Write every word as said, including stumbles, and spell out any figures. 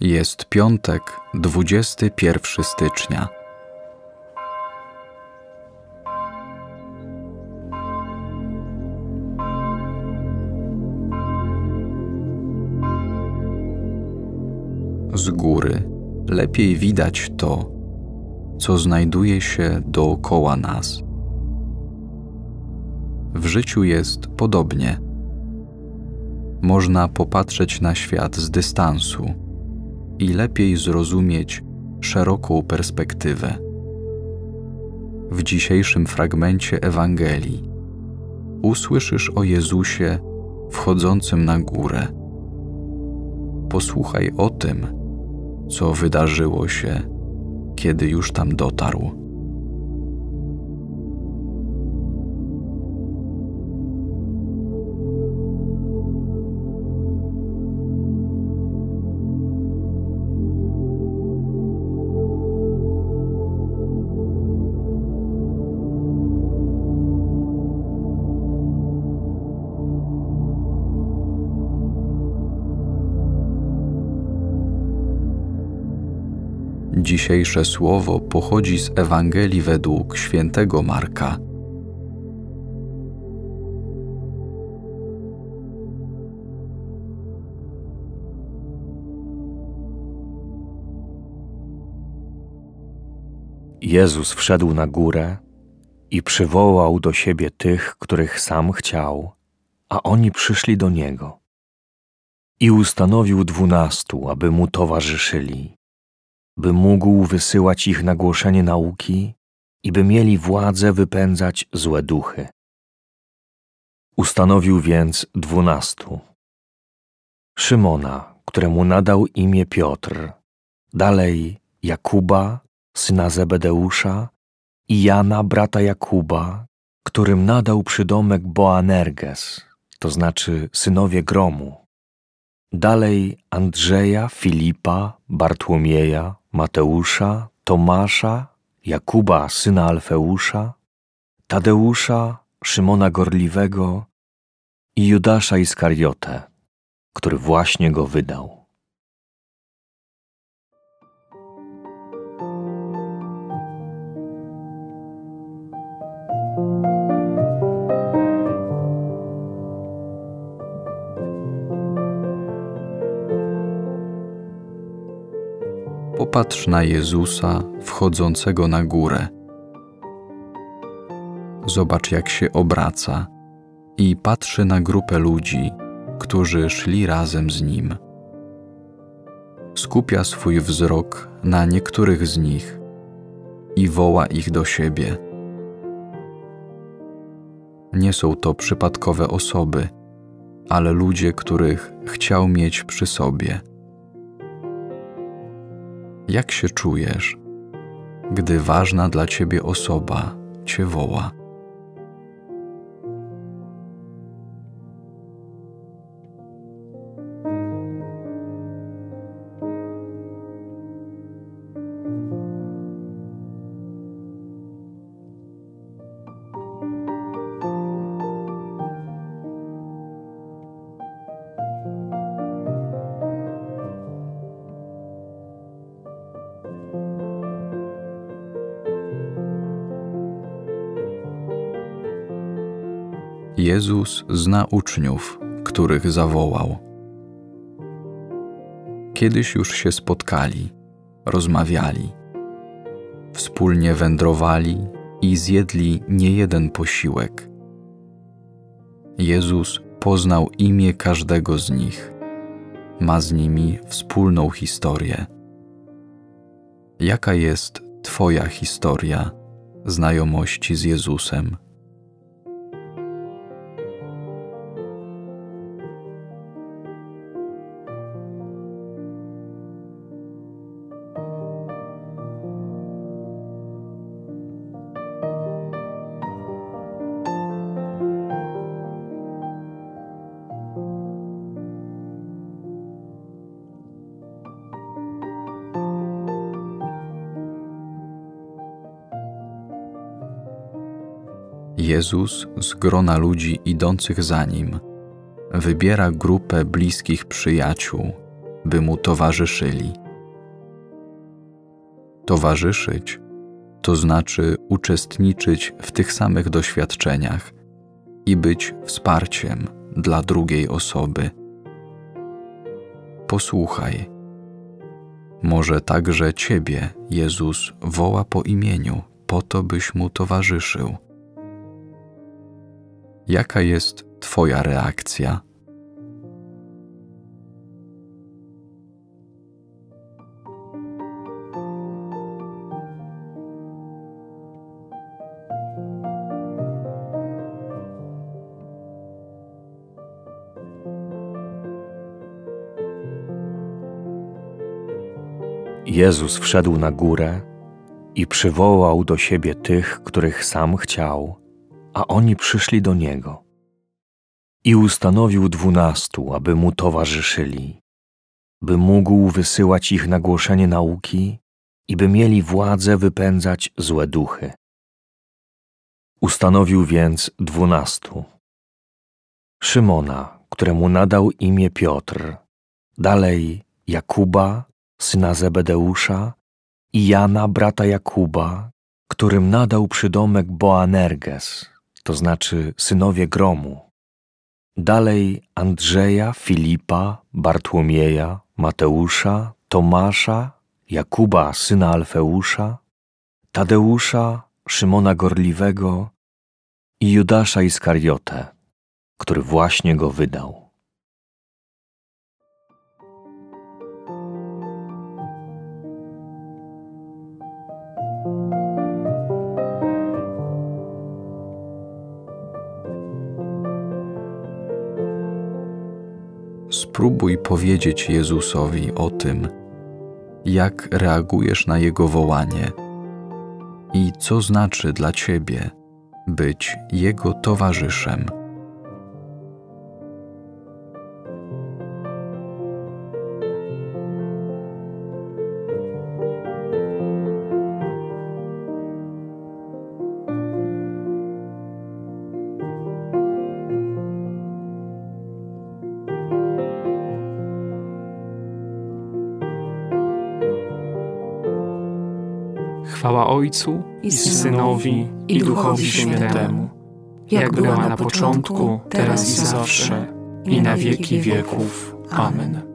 Jest piątek, dwudziestego pierwszego stycznia. Z góry lepiej widać to, co znajduje się dookoła nas. W życiu jest podobnie. Można popatrzeć na świat z dystansu i lepiej zrozumieć szeroką perspektywę. W dzisiejszym fragmencie Ewangelii usłyszysz o Jezusie wchodzącym na górę. Posłuchaj o tym, co wydarzyło się, kiedy już tam dotarł. Dzisiejsze słowo pochodzi z Ewangelii według świętego Marka. Jezus wszedł na górę i przywołał do siebie tych, których sam chciał, a oni przyszli do Niego. I ustanowił dwunastu, aby Mu towarzyszyli, by mógł wysyłać ich na głoszenie nauki i by mieli władzę wypędzać złe duchy. Ustanowił więc dwunastu. Szymona, któremu nadał imię Piotr, dalej Jakuba, syna Zebedeusza, i Jana, brata Jakuba, którym nadał przydomek Boanerges, to znaczy synowie gromu. Dalej Andrzeja, Filipa, Bartłomieja, Mateusza, Tomasza, Jakuba, syna Alfeusza, Tadeusza, Szymona Gorliwego i Judasza Iskariotę, który właśnie go wydał. Popatrz na Jezusa wchodzącego na górę. Zobacz, jak się obraca i patrzy na grupę ludzi, którzy szli razem z Nim. Skupia swój wzrok na niektórych z nich i woła ich do siebie. Nie są to przypadkowe osoby, ale ludzie, których chciał mieć przy sobie. Jak się czujesz, gdy ważna dla Ciebie osoba Cię woła? Jezus zna uczniów, których zawołał. Kiedyś już się spotkali, rozmawiali, wspólnie wędrowali i zjedli niejeden posiłek. Jezus poznał imię każdego z nich, ma z nimi wspólną historię. Jaka jest Twoja historia znajomości z Jezusem? Jezus z grona ludzi idących za Nim wybiera grupę bliskich przyjaciół by mu towarzyszyli. Towarzyszyć to znaczy uczestniczyć w tych samych doświadczeniach i być wsparciem dla drugiej osoby. Posłuchaj, może także Ciebie Jezus woła po imieniu, po to, byś Mu towarzyszył. Jaka jest Twoja reakcja? Jezus wszedł na górę i przywołał do siebie tych, których sam chciał, a oni przyszli do Niego. I ustanowił dwunastu, aby Mu towarzyszyli, by mógł wysyłać ich na głoszenie nauki i by mieli władzę wypędzać złe duchy. Ustanowił więc dwunastu. Szymona, któremu nadał imię Piotr, dalej Jakuba, syna Zebedeusza, i Jana, brata Jakuba, którym nadał przydomek Boanerges, to znaczy synowie gromu. Dalej Andrzeja, Filipa, Bartłomieja, Mateusza, Tomasza, Jakuba, syna Alfeusza, Tadeusza, Szymona Gorliwego i Judasza Iskariotę, który właśnie go wydał. Spróbuj powiedzieć Jezusowi o tym, jak reagujesz na Jego wołanie i co znaczy dla Ciebie być Jego towarzyszem. Chwała Ojcu i Synowi, i Duchowi Świętemu, jak była na początku, teraz i zawsze, i na wieki wieków. Amen.